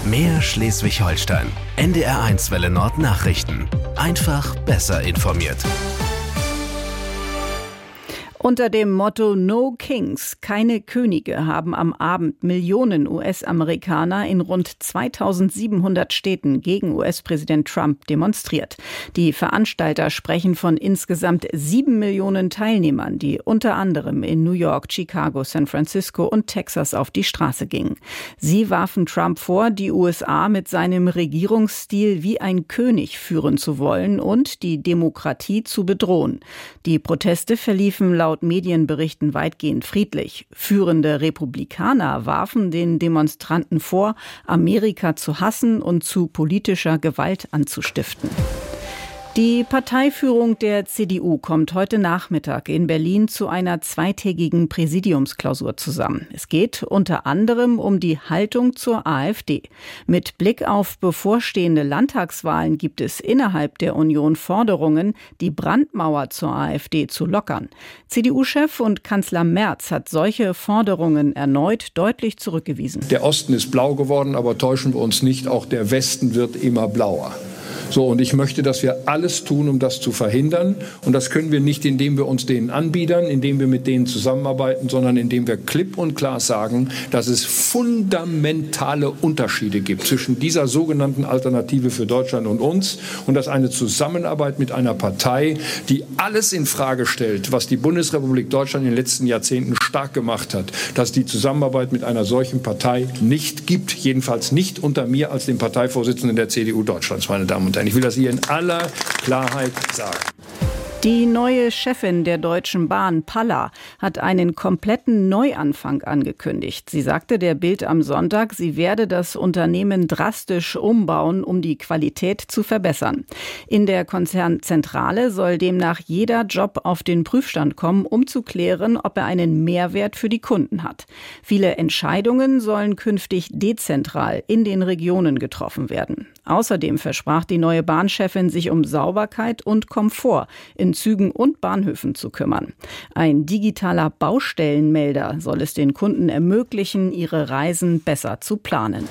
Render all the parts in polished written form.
Mehr Schleswig-Holstein. NDR1 Welle Nord Nachrichten. Einfach besser informiert. Unter dem Motto No Kings, keine Könige, haben am Abend Millionen US-Amerikaner in rund 2700 Städten gegen US-Präsident Trump demonstriert. Die Veranstalter sprechen von insgesamt 7 Millionen Teilnehmern, die unter anderem in New York, Chicago, San Francisco und Texas auf die Straße gingen. Sie warfen Trump vor, die USA mit seinem Regierungsstil wie ein König führen zu wollen und die Demokratie zu bedrohen. Die Proteste verliefen laut Medienberichten weitgehend friedlich. Führende Republikaner warfen den Demonstranten vor, Amerika zu hassen und zu politischer Gewalt anzustiften. Die Parteiführung der CDU kommt heute Nachmittag in Berlin zu einer zweitägigen Präsidiumsklausur zusammen. Es geht unter anderem um die Haltung zur AfD. Mit Blick auf bevorstehende Landtagswahlen gibt es innerhalb der Union Forderungen, die Brandmauer zur AfD zu lockern. CDU-Chef und Kanzler Merz hat solche Forderungen erneut deutlich zurückgewiesen. Der Osten ist blau geworden, aber täuschen wir uns nicht, auch der Westen wird immer blauer. So, und ich möchte, dass wir alles tun, um das zu verhindern. Und das können wir nicht, indem wir uns denen anbiedern, indem wir mit denen zusammenarbeiten, sondern indem wir klipp und klar sagen, dass es fundamentale Unterschiede gibt zwischen dieser sogenannten Alternative für Deutschland und uns und dass eine Zusammenarbeit mit einer Partei, die alles in Frage stellt, was die Bundesrepublik Deutschland in den letzten Jahrzehnten stark gemacht hat, dass die Zusammenarbeit mit einer solchen Partei nicht gibt, jedenfalls nicht unter mir als dem Parteivorsitzenden der CDU Deutschlands, meine Damen und Herren. Ich will das hier in aller Klarheit sagen. Die neue Chefin der Deutschen Bahn, Palla, hat einen kompletten Neuanfang angekündigt. Sie sagte der Bild am Sonntag, sie werde das Unternehmen drastisch umbauen, um die Qualität zu verbessern. In der Konzernzentrale soll demnach jeder Job auf den Prüfstand kommen, um zu klären, ob er einen Mehrwert für die Kunden hat. Viele Entscheidungen sollen künftig dezentral in den Regionen getroffen werden. Außerdem versprach die neue Bahnchefin, sich um Sauberkeit und Komfort in Zügen und Bahnhöfen zu kümmern. Ein digitaler Baustellenmelder soll es den Kunden ermöglichen, ihre Reisen besser zu planen.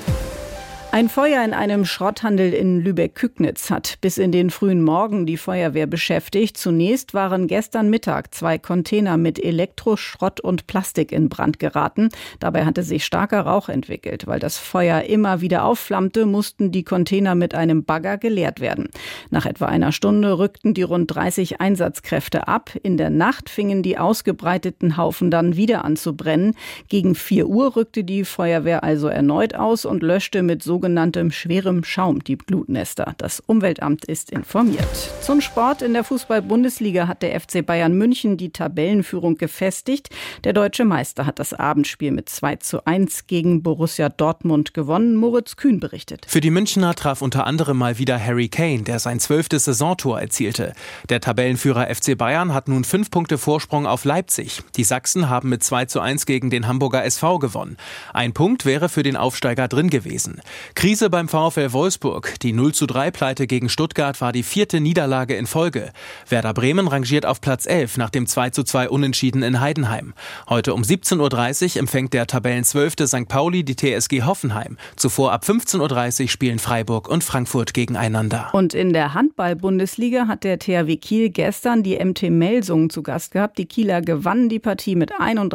Ein Feuer in einem Schrotthandel in Lübeck-Kügnitz hat bis in den frühen Morgen die Feuerwehr beschäftigt. Zunächst waren gestern Mittag 2 Container mit Elektroschrott und Plastik in Brand geraten. Dabei hatte sich starker Rauch entwickelt. Weil das Feuer immer wieder aufflammte, mussten die Container mit einem Bagger geleert werden. Nach etwa einer Stunde rückten die rund 30 Einsatzkräfte ab. In der Nacht fingen die ausgebreiteten Haufen dann wieder an zu brennen. Gegen 4 Uhr rückte die Feuerwehr also erneut aus und löschte mit sogenanntem schwerem Schaum die Glutnester. Das Umweltamt ist informiert. Zum Sport: In der Fußball-Bundesliga hat der FC Bayern München die Tabellenführung gefestigt. Der deutsche Meister hat das Abendspiel mit 2:1 gegen Borussia Dortmund gewonnen. Moritz Kühn berichtet. Für die Münchner traf unter anderem mal wieder Harry Kane, der sein 12. Saisontor erzielte. Der Tabellenführer FC Bayern hat nun 5 Punkte Vorsprung auf Leipzig. Die Sachsen haben mit 2:1 gegen den Hamburger SV gewonnen. Ein Punkt wäre für den Aufsteiger drin gewesen. Krise beim VfL Wolfsburg. Die 0:3-Pleite gegen Stuttgart war die 4. Niederlage in Folge. Werder Bremen rangiert auf Platz 11 nach dem 2:2 Unentschieden in Heidenheim. Heute um 17:30 Uhr empfängt der Tabellenzwölfte St. Pauli die TSG Hoffenheim. Zuvor ab 15:30 Uhr spielen Freiburg und Frankfurt gegeneinander. Und in der Handball-Bundesliga hat der THW Kiel gestern die MT Melsungen zu Gast gehabt. Die Kieler gewannen die Partie mit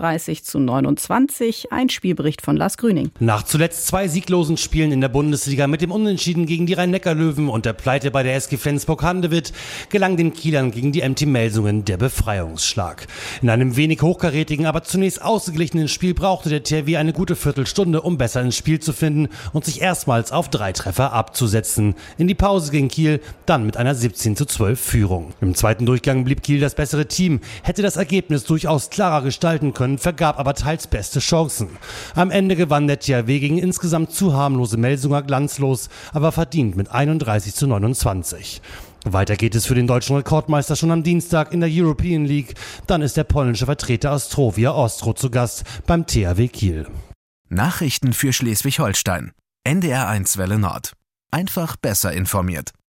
31:29. Ein Spielbericht von Lars Grüning. Nach zuletzt 2 sieglosen Spielen in der Bundesliga mit dem Unentschieden gegen die Rhein-Neckar-Löwen und der Pleite bei der SG Flensburg-Handewitt gelang den Kielern gegen die MT Melsungen der Befreiungsschlag. In einem wenig hochkarätigen, aber zunächst ausgeglichenen Spiel brauchte der THW eine gute Viertelstunde, um besser ins Spiel zu finden und sich erstmals auf 3 Treffer abzusetzen. In die Pause ging Kiel dann mit einer 17:12 Führung. Im zweiten Durchgang blieb Kiel das bessere Team, hätte das Ergebnis durchaus klarer gestalten können, vergab aber teils beste Chancen. Am Ende gewann der THW gegen insgesamt zu harmlose Melsunger glanzlos, aber verdient mit 31:29. Weiter geht es für den deutschen Rekordmeister schon am Dienstag in der European League. Dann ist der polnische Vertreter Ostrowia Ostro zu Gast beim THW Kiel. Nachrichten für Schleswig-Holstein. NDR1 Welle Nord. Einfach besser informiert.